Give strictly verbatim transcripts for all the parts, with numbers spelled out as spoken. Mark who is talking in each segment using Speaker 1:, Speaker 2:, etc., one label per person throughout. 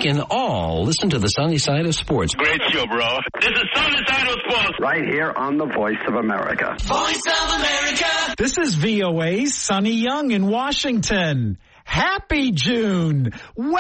Speaker 1: can all listen to the sunny side of sports.
Speaker 2: Great show, bro. This is Sunny Side of Sports.
Speaker 3: Right here on the Voice of America.
Speaker 4: Voice of America.
Speaker 5: This is V O A's Sonny Young in Washington. Happy June.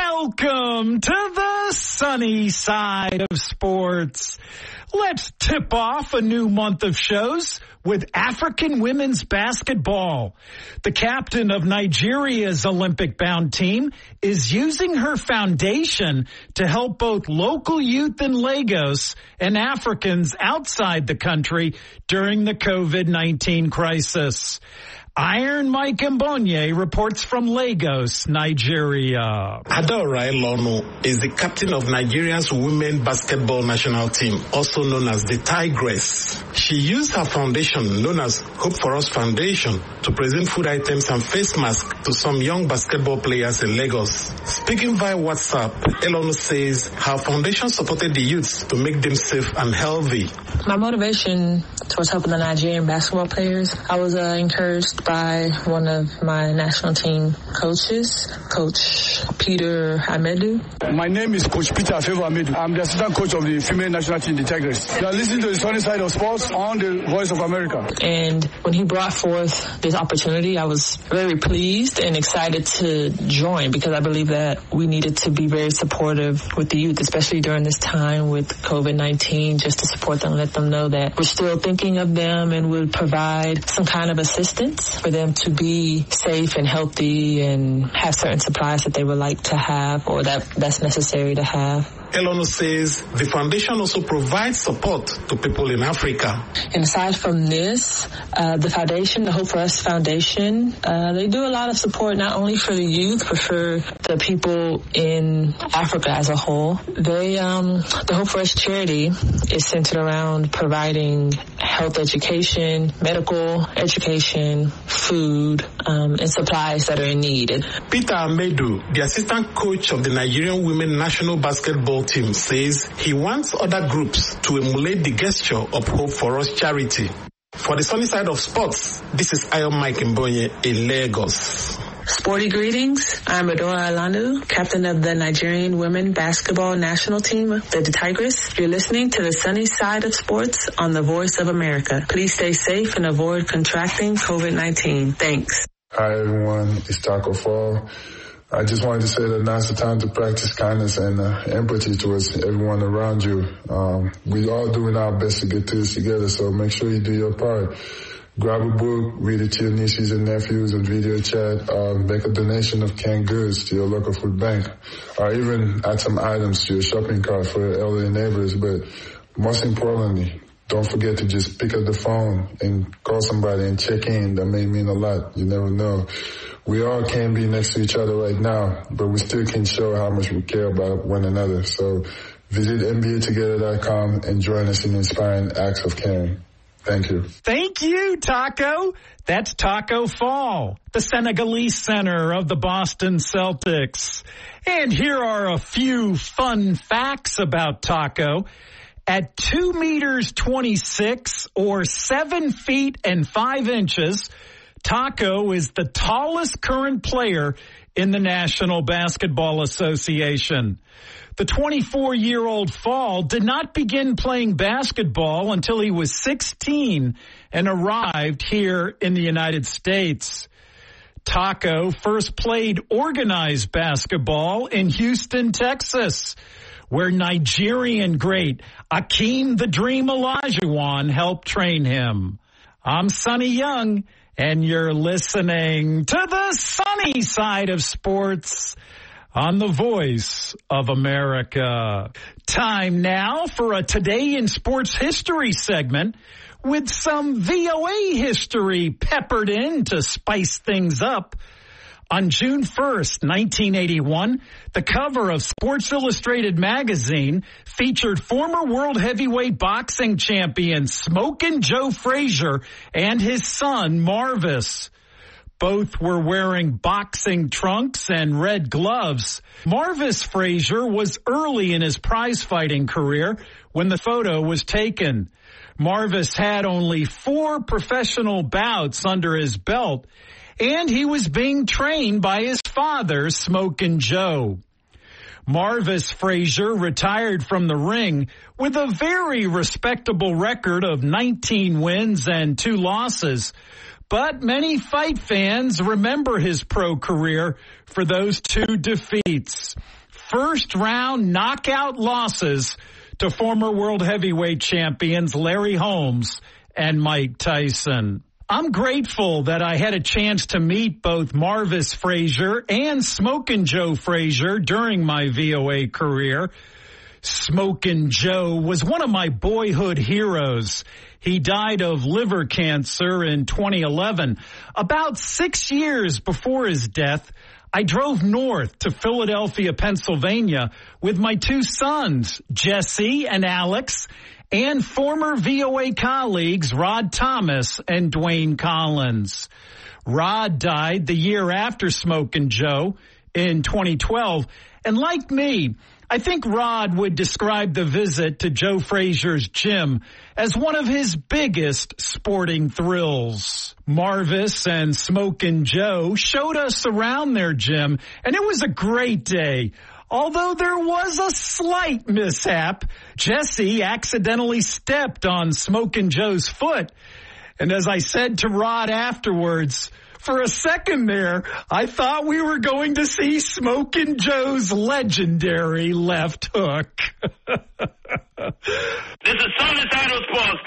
Speaker 5: Welcome to the sunny side of sports. Let's tip off a new month of shows with African women's basketball. The captain of Nigeria's Olympic-bound team is using her foundation to help both local youth in Lagos and Africans outside the country during the covid nineteen crisis. Iron Mike Mbonye reports from Lagos, Nigeria.
Speaker 6: Adaora Elonu is the captain of Nigeria's women basketball national team, also known as the Tigress. She used her foundation, known as Hope for Us Foundation, to present food items and face masks to some young basketball players in Lagos. Speaking via WhatsApp, Elonu says her foundation supported the youths to make them safe and healthy.
Speaker 7: My motivation towards helping the Nigerian basketball players, I was uh, encouraged by one of my national team coaches, Coach Peter Amedu.
Speaker 8: My name is Coach Peter Afevo Amedu. I'm the assistant coach of the female national team, the Tigress. You are listening to the sunny side of sports on the Voice of America.
Speaker 7: And when he brought forth this opportunity, I was very pleased and excited to join because I believe that we needed to be very supportive with the youth, especially during this time with covid nineteen, just to support them, let them know that we're still thinking of them and will provide some kind of assistance for them to be safe and healthy and have certain supplies that they would like to have or that that's necessary to have.
Speaker 6: Elonu says the foundation also provides support to people in Africa.
Speaker 7: And aside from this, uh, the foundation, the Hope for Us Foundation, uh, they do a lot of support not only for the youth, but for the people in Africa as a whole. They, um, the Hope for Us charity is centered around providing health education, medical education, food, um, and supplies that are in need.
Speaker 6: Peter Amedu, the assistant coach of the Nigerian women national basketball team, says he wants other groups to emulate the gesture of Hope for Us charity. For the sunny side of sports, this is Iron Mike Mbonye in Lagos.
Speaker 7: Sporty greetings. I'm Adora Alanu, captain of the Nigerian women basketball national team, the Tigress. You're listening to the sunny side of sports on the Voice of America. Please stay safe and avoid contracting covid nineteen. Thanks.
Speaker 9: Hi, everyone. It's Taco Fall. I just wanted to say that now's the time to practice kindness and uh, empathy towards everyone around you. Um, we all doing our best to get through this together, so make sure you do your part. Grab a book, read it to your nieces and nephews and video chat, uh, make a donation of canned goods to your local food bank, or even add some items to your shopping cart for your elderly neighbors. But most importantly, don't forget to just pick up the phone and call somebody and check in. That may mean a lot. You never know. We all can't be next to each other right now, but we still can show how much we care about one another. So visit N B A together dot com and join us in inspiring acts of caring. Thank you.
Speaker 5: Thank you, Taco. That's Taco Fall, the Senegalese center of the Boston Celtics. And here are a few fun facts about Taco. At two meters twenty-six or seven feet and five inches, Taco is the tallest current player in the National Basketball Association. The twenty-four-year-old Fall did not begin playing basketball until he was sixteen and arrived here in the United States. Taco first played organized basketball in Houston, Texas, where Nigerian great Akeem the Dream Olajuwon helped train him. I'm Sonny Young, and you're listening to the sunny side of sports on the Voice of America. Time now for a Today in Sports History segment with some V O A history peppered in to spice things up. On June first, nineteen eighty-one, the cover of Sports Illustrated magazine featured former world heavyweight boxing champion Smokin' Joe Frazier and his son Marvis. Both were wearing boxing trunks and red gloves. Marvis Frazier was early in his prize-fighting career when the photo was taken. Marvis had only four professional bouts under his belt, and he was being trained by his father, Smokin' Joe. Marvis Frazier retired from the ring with a very respectable record of nineteen wins and two losses. But many fight fans remember his pro career for those two defeats. First round knockout losses to former world heavyweight champions Larry Holmes and Mike Tyson. I'm grateful that I had a chance to meet both Marvis Frazier and Smokin' Joe Frazier during my V O A career. Smokin' Joe was one of my boyhood heroes. He died of liver cancer in twenty eleven. About six years before his death, I drove north to Philadelphia, Pennsylvania with my two sons, Jesse and Alex, and former V O A colleagues Rod Thomas and Dwayne Collins. Rod died the year after Smokin' Joe in twenty twelve, and like me, I think Rod would describe the visit to Joe Frazier's gym as one of his biggest sporting thrills. Marvis and Smokin' Joe showed us around their gym, and it was a great day. Although there was a slight mishap, Jesse accidentally stepped on Smokin' Joe's foot. And as I said to Rod afterwards, for a second there, I thought we were going to see Smokin' Joe's legendary left hook.
Speaker 2: This is Sonny Side Sports.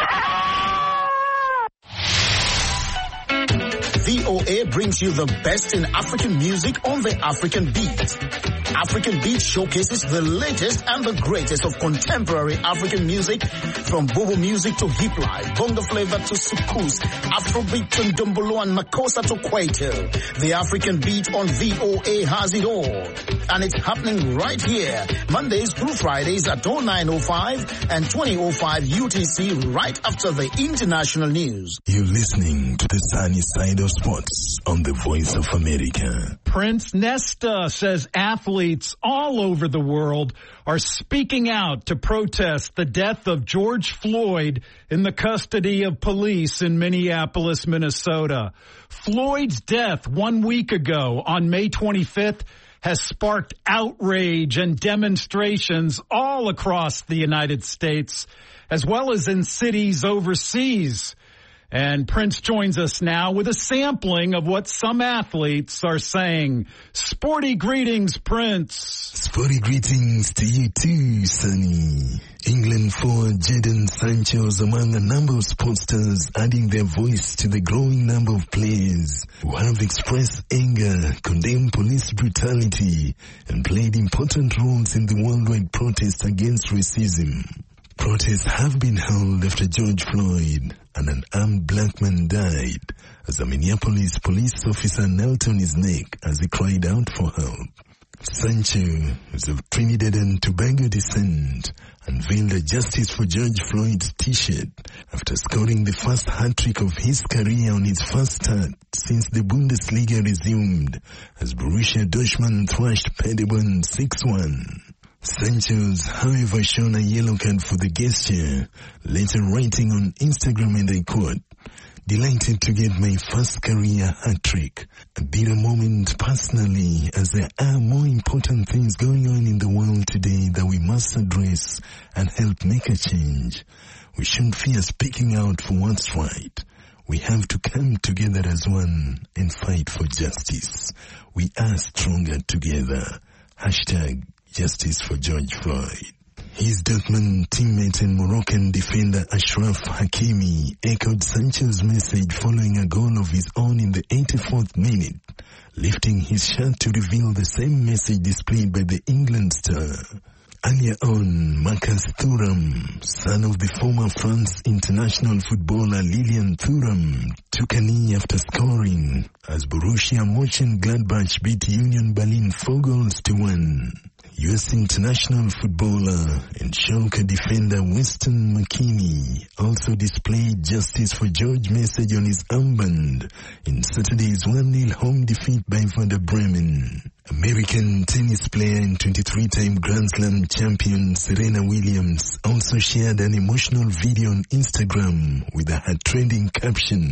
Speaker 10: V O A brings you the best in African music on the African Beat. African Beat showcases the latest and the greatest of contemporary African music, from bobo music to hip life, bongo flavor to soukous, Afrobeat to ndombolo and makossa to kwaito. The African Beat on V O A has it all, and it's happening right here, Mondays through Fridays at oh nine oh five and twenty oh five U T C, right after the international news.
Speaker 11: You're listening to the Sunny Side of Sports on the Voice of America.
Speaker 5: Prince Nesta says athletes all over the world are speaking out to protest the death of George Floyd in the custody of police in Minneapolis, Minnesota. Floyd's death one week ago on May twenty-fifth has sparked outrage and demonstrations all across the United States, as well as in cities overseas. And Prince joins us now with a sampling of what some athletes are saying. Sporty greetings, Prince.
Speaker 11: Sporty greetings to you too, Sonny. England forward Jadon Sancho is among a number of sportsters adding their voice to the growing number of players who have expressed anger, condemned police brutality, and played important roles in the worldwide protest against racism. Protests have been held after George Floyd and an armed black man died as a Minneapolis police officer knelt on his neck as he cried out for help. Sancho, who's of Trinidad and Tobago descent, unveiled a Justice for George Floyd's t-shirt after scoring the first hat-trick of his career on his first start since the Bundesliga resumed as Borussia Dortmund thrashed Paderborn six one. Sancho's, however, shown a yellow card for the gesture, later writing on Instagram, and I quote, "Delighted to get my first career hat-trick. A bitter moment personally, as there are more important things going on in the world today that we must address and help make a change. We shouldn't fear speaking out for what's right. We have to come together as one and fight for justice. We are stronger together. Hashtag Justice for George Floyd." His Dortmund teammate and Moroccan defender Achraf Hakimi echoed Sancho's message following a goal of his own in the eighty-fourth minute, lifting his shirt to reveal the same message displayed by the England star. Earlier on, Marcus Thuram, son of the former France international footballer Lilian Thuram, took a knee after scoring as Borussia Mönchengladbach beat Union Berlin four goals to one. U S international footballer and Schalke defender Winston McKennie also displayed Justice for George message on his armband in Saturday's one nil home defeat by Werder Bremen. American tennis player and twenty-three-time Grand Slam champion Serena Williams also shared an emotional video on Instagram with a trending caption,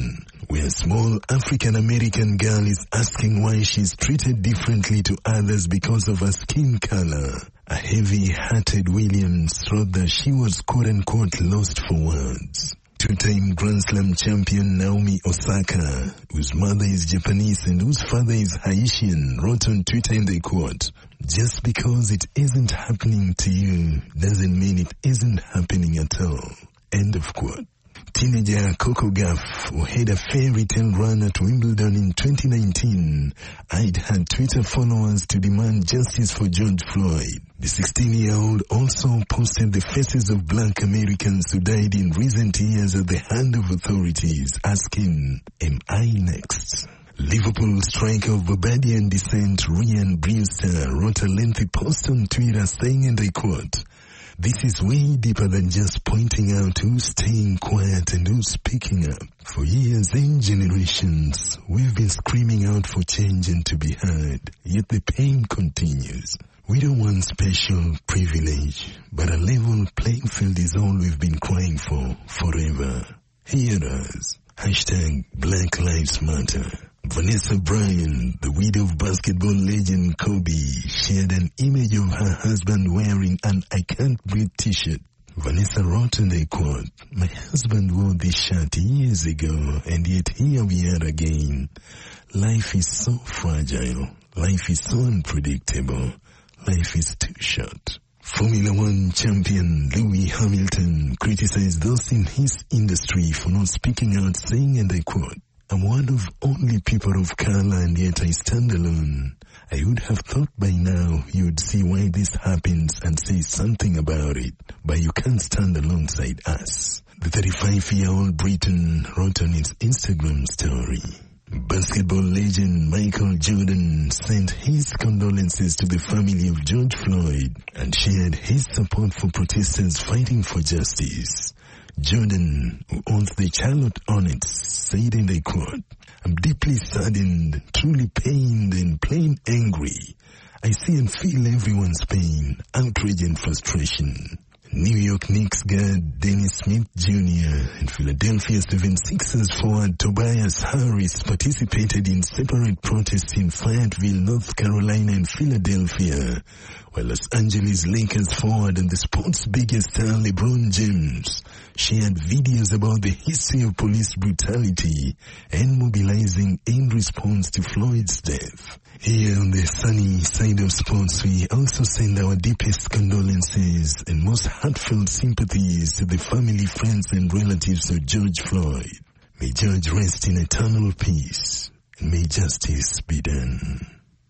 Speaker 11: where a small African-American girl is asking why she's treated differently to others because of her skin color. A heavy-hearted Williams wrote that she was quote-unquote lost for words. Two-time Grand Slam champion Naomi Osaka, whose mother is Japanese and whose father is Haitian, wrote on Twitter in the quote, "Just because it isn't happening to you doesn't mean it isn't happening at all." End of quote. Teenager Coco Gauff, who had a fairy tale run at Wimbledon in twenty nineteen, eyed her Twitter followers to demand justice for George Floyd. The sixteen-year-old also posted the faces of black Americans who died in recent years at the hand of authorities, asking, "Am I next?" Liverpool striker of Barbadian descent Ryan Brewster wrote a lengthy post on Twitter saying, and I quote, "This is way deeper than just pointing out who's staying quiet and who's speaking up. For years and generations, we've been screaming out for change and to be heard, yet the pain continues. We don't want special privilege, but a level playing field is all we've been crying for forever. Hear us. Hashtag Black Lives Matter." Vanessa Bryan, the widow of basketball legend Kobe, shared an image of her husband wearing an I Can't Breathe t-shirt. Vanessa wrote in a quote, "My husband wore this shirt years ago, and yet here we are again. Life is so fragile. Life is so unpredictable. Life is too short." Formula One champion Lewis Hamilton criticized those in his industry for not speaking out, saying, and I quote, "I'm one of only people of color and yet I stand alone. I would have thought by now you would see why this happens and say something about it, but you can't stand alongside us." The thirty-five-year-old Briton wrote on his Instagram story. Basketball legend Michael Jordan sent his condolences to the family of George Floyd and shared his support for protesters fighting for justice. Jordan, who owns the Charlotte Hornets, said in a quote, "I'm deeply saddened, truly pained and plain angry. I see and feel everyone's pain, outrage and frustration." New York Knicks guard Dennis Smith Junior and Philadelphia seventy-sixers forward Tobias Harris participated in separate protests in Fayetteville, North Carolina and Philadelphia, while Los Angeles Lakers forward and the sport's biggest star LeBron James shared videos about the history of police brutality and mobilizing in response to Floyd's death. Here on the sunny side of sports, we also send our deepest condolences and most heartfelt sympathies to the family, friends and relatives of George Floyd. May George rest in eternal peace and may justice be done.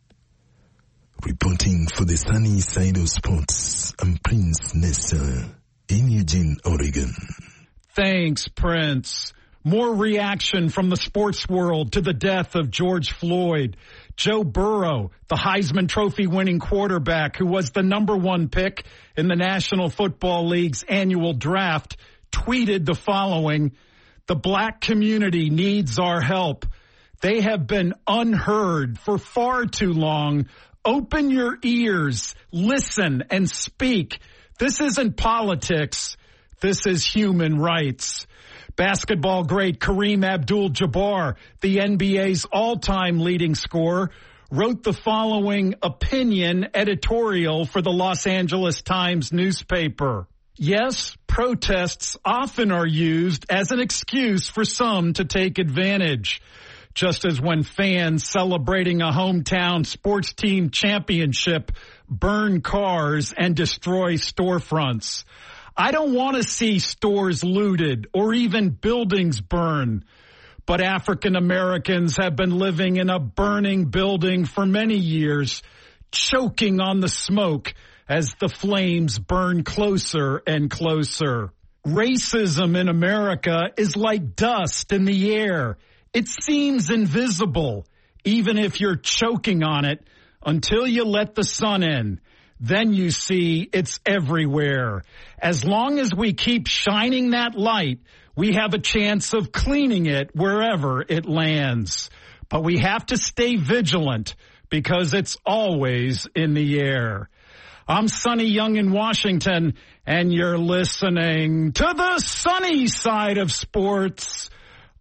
Speaker 11: Reporting for the sunny side of sports, I'm Prince Nessa in Eugene, Oregon.
Speaker 5: Thanks, Prince. More reaction from the sports world to the death of George Floyd. Joe Burrow, the Heisman Trophy winning quarterback who was the number one pick in the National Football League's annual draft, tweeted the following: "The black community needs our help. They have been unheard for far too long. Open your ears, listen, and speak. This isn't politics. This is human rights." Basketball great Kareem Abdul-Jabbar, the N B A's all-time leading scorer, wrote the following opinion editorial for the Los Angeles Times newspaper. "Yes, protests often are used as an excuse for some to take advantage. Just as when fans celebrating a hometown sports team championship burn cars and destroy storefronts. I don't want to see stores looted or even buildings burned. But African Americans have been living in a burning building for many years, choking on the smoke as the flames burn closer and closer. Racism in America is like dust in the air. It seems invisible, even if you're choking on it, until you let the sun in. Then you see it's everywhere. As long as we keep shining that light, we have a chance of cleaning it wherever it lands. But we have to stay vigilant because it's always in the air." I'm Sonny Young in Washington, and you're listening to the sunny side of sports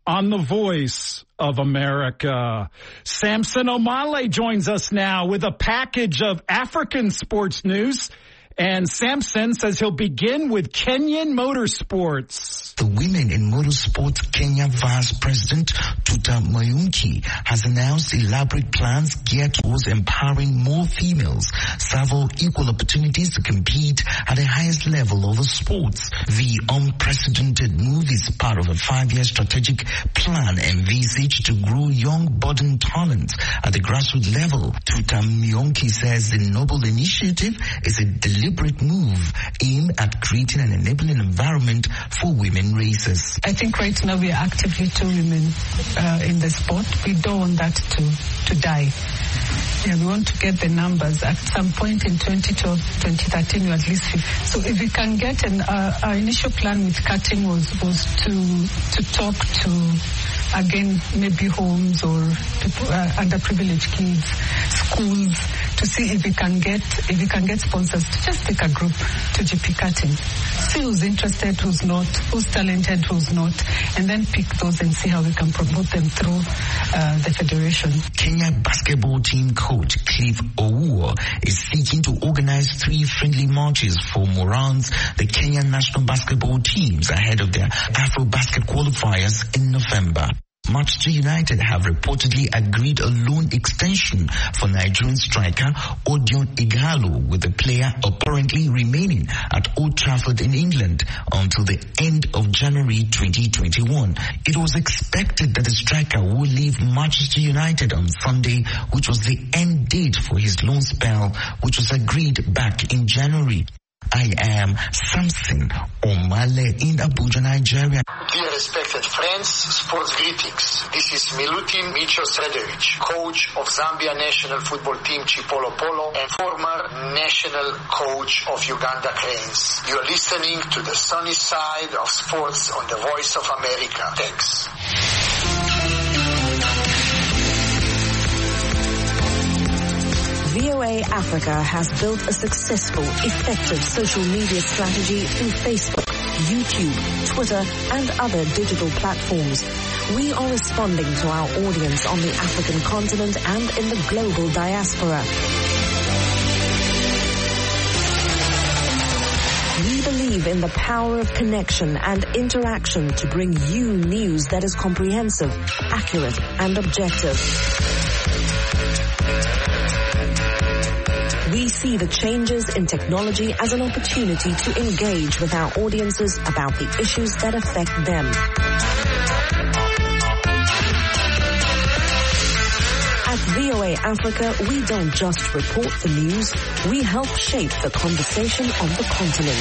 Speaker 5: on the Voice of America. Samson Omale joins us now with a package of African sports news. And Samson says he'll begin with Kenyan motorsports.
Speaker 11: The Women in Motorsport Kenya Vice President Tuta Mayunki has announced elaborate plans geared towards empowering more females, several equal opportunities to compete at the highest level of the sports. The unprecedented move is part of a five-year strategic plan envisaged to grow young budding talent at the grassroots level. Tuta Mayunki says the noble initiative is a deliberate deliberate move aimed at creating an enabling environment for women racers.
Speaker 12: I think right now we are actively two women uh, in the sport. We don't want that to, to die. Yeah, we want to get the numbers at some point in twenty twelve, twenty thirteen, or at least. So if we can get an, uh, our initial plan with cutting was, was to, to talk to, again, maybe homes or people, uh, underprivileged kids, schools, to see if we can get if we can get sponsors to just take a group to G P cutting, see who's interested, who's not, who's talented, who's not, and then pick those and see how we can promote them through uh, the federation.
Speaker 11: Kenya basketball team coach Cliff Owuor is seeking to organize three friendly matches for Morans, the Kenyan national basketball teams, ahead of their Afro-Basket qualifiers in November. Manchester United have reportedly agreed a loan extension for Nigerian striker Odion Ighalo, with the player apparently remaining at Old Trafford in England until the end of January twenty twenty-one. It was expected that the striker would leave Manchester United on Sunday, which was the end date for his loan spell, which was agreed back in January. I am Samson Omale in Abuja, Nigeria.
Speaker 13: Dear respected friends, sports greetings. This is Milutin Micho Sredovic, coach of Zambia national football team Chipolo Polo and former national coach of Uganda Cranes. You are listening to the sunny side of sports on the Voice of America. Thanks.
Speaker 14: V O A Africa has built a successful, effective social media strategy through Facebook, YouTube, Twitter, and other digital platforms. We are responding to our audience on the African continent and in the global diaspora. We believe in the power of connection and interaction to bring you news that is comprehensive, accurate, and objective. We see the changes in technology as an opportunity to engage with our audiences about the issues that affect them. At V O A Africa, we don't just report the news, we help shape the conversation on the continent.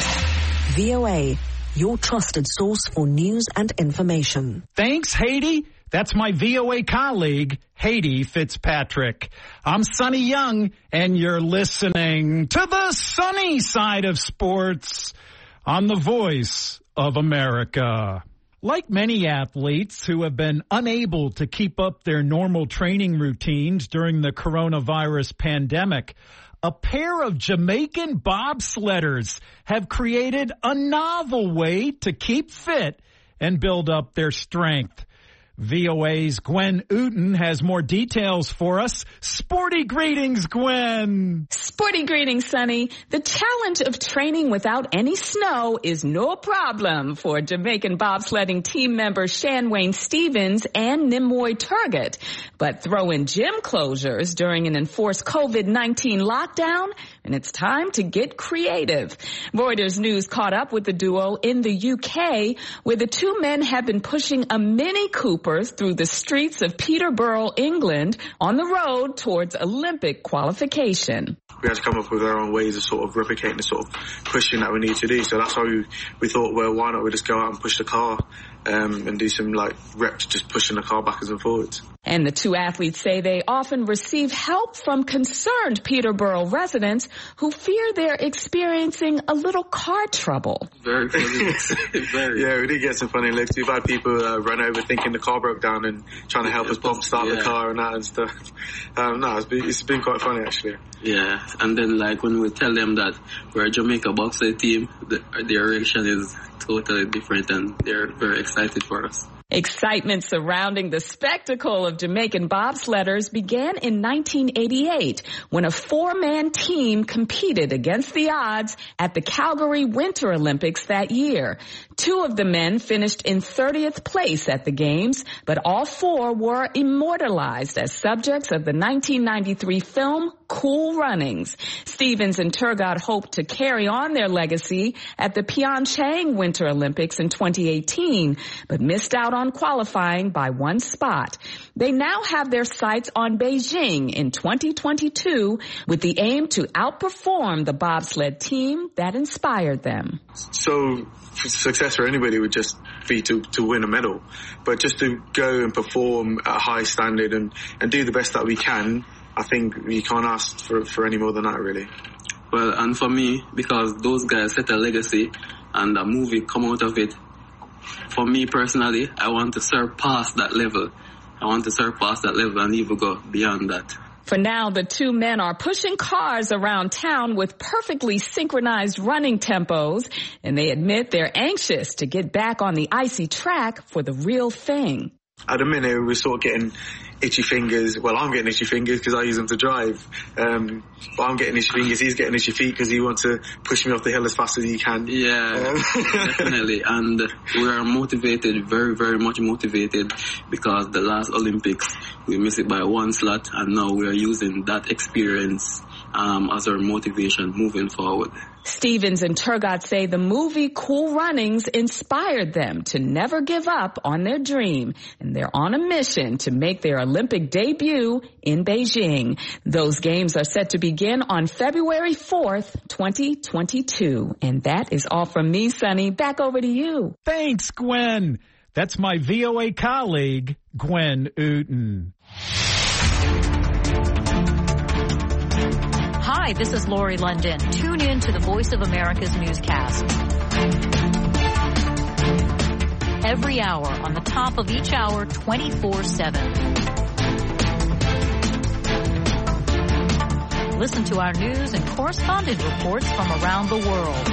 Speaker 14: V O A, your trusted source for news and information.
Speaker 5: Thanks, Haiti. That's my V O A colleague, Haiti Fitzpatrick. I'm Sonny Young, and you're listening to the sunny side of sports on the Voice of America. Like many athletes who have been unable to keep up their normal training routines during the coronavirus pandemic, a pair of Jamaican bobsledders have created a novel way to keep fit and build up their strength. V O A's Gwen Uten has more details for us. Sporty greetings, Gwen.
Speaker 15: Sporty greetings, Sonny. The challenge of training without any snow is no problem for Jamaican bobsledding team members Shanwayne Stevens and Nimoy Turgott. But throw in gym closures during an enforced COVID nineteen lockdown, and it's time to get creative. Reuters News caught up with the duo in the U K, where the two men have been pushing a Mini Cooper through the streets of Peterborough, England, on the road towards Olympic qualification.
Speaker 16: We had to come up with our own ways of sort of replicating the sort of pushing that we need to do. So that's why we, we thought, well, why not we just go out and push the car um, and do some like reps, just pushing the car backwards and forwards.
Speaker 15: And the two athletes say they often receive help from concerned Peterborough residents who fear they're experiencing a little car trouble.
Speaker 16: Very funny. Very. Yeah, we did get some funny looks. We've had people uh, run over thinking the car broke down and trying to help us bump start yeah. the car and that and stuff. Um, no, it's been, it's been quite funny actually.
Speaker 17: Yeah, and then like when we tell them that we're a Jamaica boxer team, the, their reaction is totally different and they're very excited for us.
Speaker 15: Excitement surrounding the spectacle of Jamaican bobsledders began in nineteen eighty-eight when a four-man team competed against the odds at the Calgary Winter Olympics that year. Two of the men finished in thirtieth place at the games, but all four were immortalized as subjects of the nineteen ninety-three film Cool Runnings. Stevens and Turgot hoped to carry on their legacy at the Pyeongchang Winter Olympics in twenty eighteen, but missed out on qualifying by one spot. They now have their sights on Beijing in twenty twenty-two with the aim to outperform the bobsled team that inspired them.
Speaker 16: So success for anybody would just be to, to win a medal, but just to go and perform at a high standard and, and do the best that we can, I think you can't ask for, for any more than that, really.
Speaker 17: Well, and for me, because those guys set a legacy and a movie come out of it, for me personally, I want to surpass that level. I want to surpass that level and even go beyond that.
Speaker 15: For now, the two men are pushing cars around town with perfectly synchronized running tempos, and they admit they're anxious to get back on the icy track for the real thing.
Speaker 16: At the minute, we're sort of getting itchy fingers. Well, I'm getting itchy fingers because I use them to drive. Um, but I'm getting itchy fingers. He's getting itchy feet because he wants to push me off the hill as fast as he can.
Speaker 17: Yeah, um. definitely. And we are motivated, very, very much motivated, because the last Olympics, we missed it by one slot, and now we are using that experience um, as our motivation moving forward.
Speaker 15: Stevens and Turgot say the movie Cool Runnings inspired them to never give up on their dream, and they're on a mission to make their Olympic debut in Beijing. Those games are set to begin on February fourth, twenty twenty-two. And that is all from me, Sonny. Back over to you.
Speaker 5: Thanks, Gwen. That's my V O A colleague, Gwen Uten.
Speaker 18: Hi, this is Lori London. Tune in to the Voice of America's newscast. Every hour on the top of each hour, twenty-four seven. Listen to our news and correspondent reports from around the world.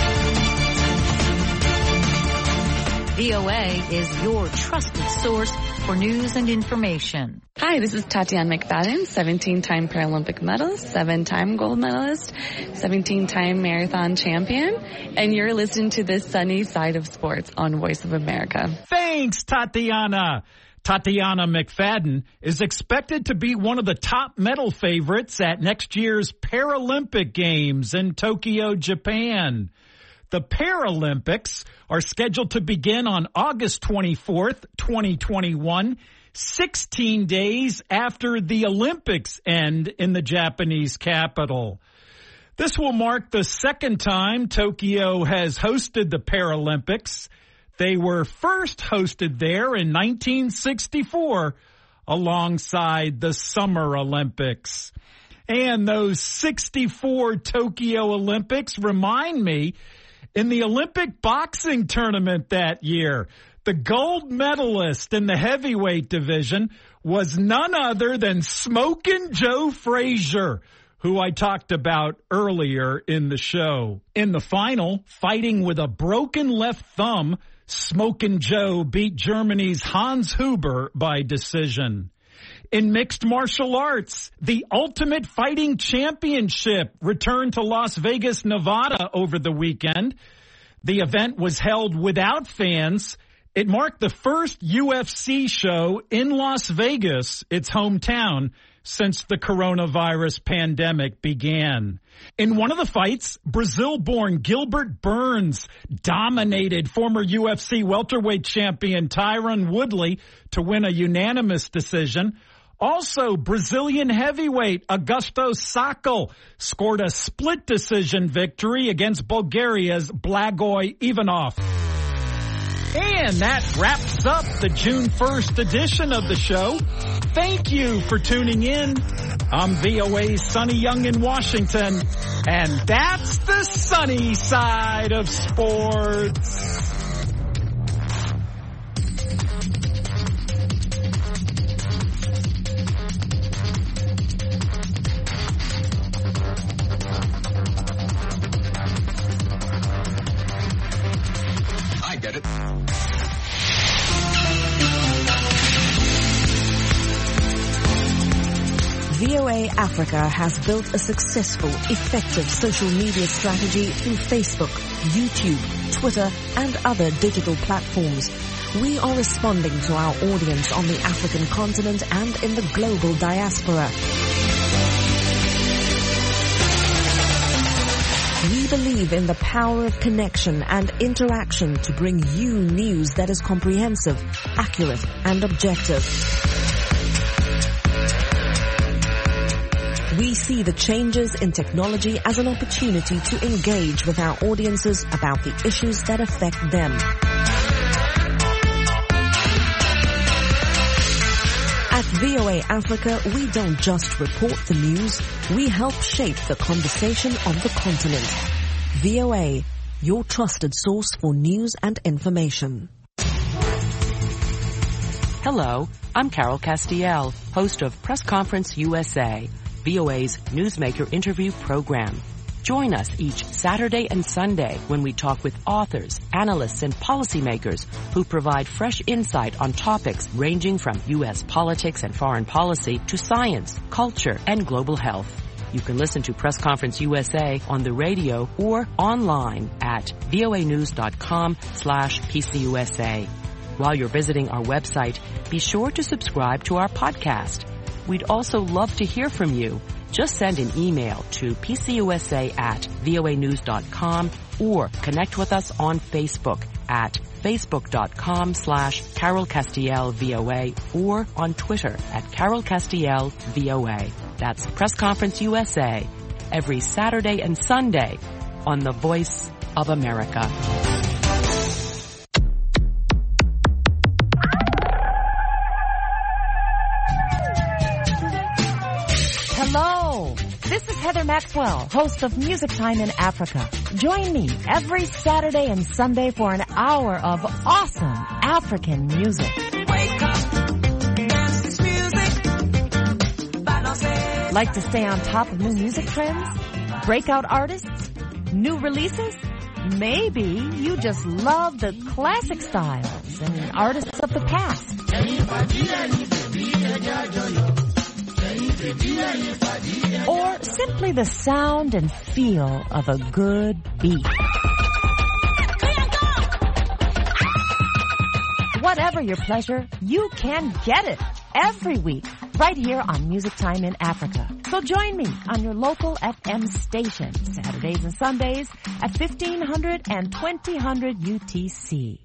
Speaker 18: V O A is your trusted source for news and information.
Speaker 19: Hi, this is Tatiana McFadden, seventeen-time Paralympic medalist, seven-time gold medalist, seventeen-time marathon champion, and you're listening to the sunny side of sports on Voice of America.
Speaker 5: Thanks, Tatiana. Tatiana McFadden is expected to be one of the top medal favorites at next year's Paralympic Games in Tokyo, Japan. The Paralympics are scheduled to begin on August twenty-fourth, twenty twenty-one, sixteen days after the Olympics end in the Japanese capital. This will mark the second time Tokyo has hosted the Paralympics. They were first hosted there in nineteen sixty-four alongside the Summer Olympics. And those sixty-four Tokyo Olympics remind me, in the Olympic boxing tournament that year, the gold medalist in the heavyweight division was none other than Smokin' Joe Frazier, who I talked about earlier in the show. In the final, fighting with a broken left thumb, Smokin' Joe beat Germany's Hans Huber by decision. In mixed martial arts, the Ultimate Fighting Championship returned to Las Vegas, Nevada over the weekend. The event was held without fans. It marked the first U F C show in Las Vegas, its hometown, since the coronavirus pandemic began. In one of the fights, Brazil-born Gilbert Burns dominated former U F C welterweight champion Tyron Woodley to win a unanimous decision. Also, Brazilian heavyweight Augusto Sacco scored a split decision victory against Bulgaria's Blagoy Ivanov. And that wraps up the June first edition of the show. Thank you for tuning in. I'm V O A's Sonny Young in Washington, and that's the sunny side of sports.
Speaker 20: I get it.
Speaker 14: V O A Africa has built a successful, effective social media strategy through Facebook, YouTube, Twitter, and other digital platforms. We are responding to our audience on the African continent and in the global diaspora. We believe in the power of connection and interaction to bring you news that is comprehensive, accurate, and objective. We see the changes in technology as an opportunity to engage with our audiences about the issues that affect them. At V O A Africa, we don't just report the news, we help shape the conversation of the continent. V O A, your trusted source for news and information.
Speaker 20: Hello, I'm Carol Castiel, host of Press Conference U S A, V O A's Newsmaker interview program. Join us each Saturday and Sunday when we talk with authors, analysts, and policymakers who provide fresh insight on topics ranging from U S politics and foreign policy to science, culture, and global health. You can listen to Press Conference U S A on the radio or online at voanews.com slash PCUSA. While you're visiting our website, be sure to subscribe to our podcast. We'd also love to hear from you. Just send an email to pcusa at voanews.com or connect with us on Facebook at facebook.com slash Carol Castiel VOA or on Twitter at Carol Castiel VOA. That's Press Conference U S A every Saturday and Sunday on the Voice of America.
Speaker 21: Hello, this is Heather Maxwell, host of Music Time in Africa. Join me every Saturday and Sunday for an hour of awesome African music. Wake up, dance this music. Like to stay on top of new music trends? Breakout artists? New releases? Maybe you just love the classic styles and artists of the past. Or simply the sound and feel of a good beat. Whatever your pleasure, you can get it every week right here on Music Time in Africa. So join me on your local F M station Saturdays and Sundays at fifteen hundred and twenty hundred U T C.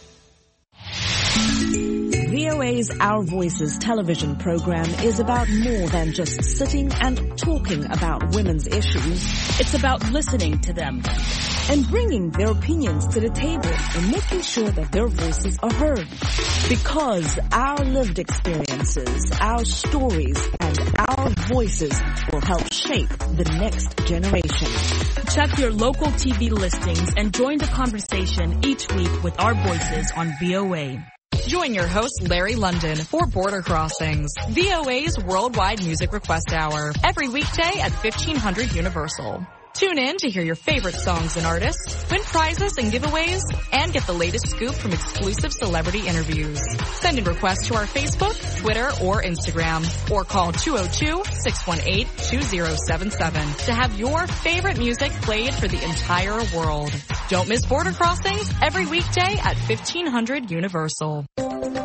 Speaker 14: V O A's Our Voices television program is about more than just sitting and talking about women's issues.
Speaker 22: It's about listening to them
Speaker 14: and bringing their opinions to the table and making sure that their voices are heard. Because our lived experiences, our stories, and our voices will help shape the next generation.
Speaker 22: Check your local T V listings and join the conversation each week with our voices on V O A.
Speaker 23: Join your host, Larry London, for Border Crossings, V O A's Worldwide Music Request Hour, every weekday at fifteen hundred Universal. Tune in to hear your favorite songs and artists, win prizes and giveaways, and get the latest scoop from exclusive celebrity interviews. Send in requests to our Facebook, Twitter, or Instagram, or call two oh two, six one eight, two oh seven seven to have your favorite music played for the entire world. Don't miss Border Crossings every weekday at fifteen hundred Universal.